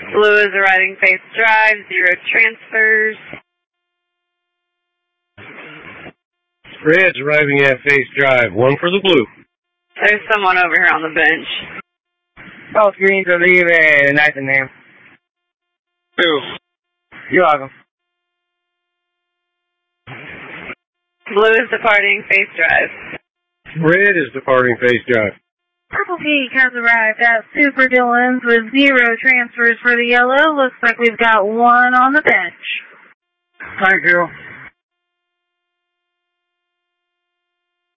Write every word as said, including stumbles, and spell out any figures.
Blue is arriving face drive, zero transfers. Red's arriving at face drive, one for the blue. There's someone over here on the bench. Both greens are leaving. Nice and name. Two. You're welcome. Blue is departing face drive. Red is departing face drive. Purple Peak has arrived at Super Dillon's with zero transfers for the yellow. Looks like we've got one on the bench. Thank you.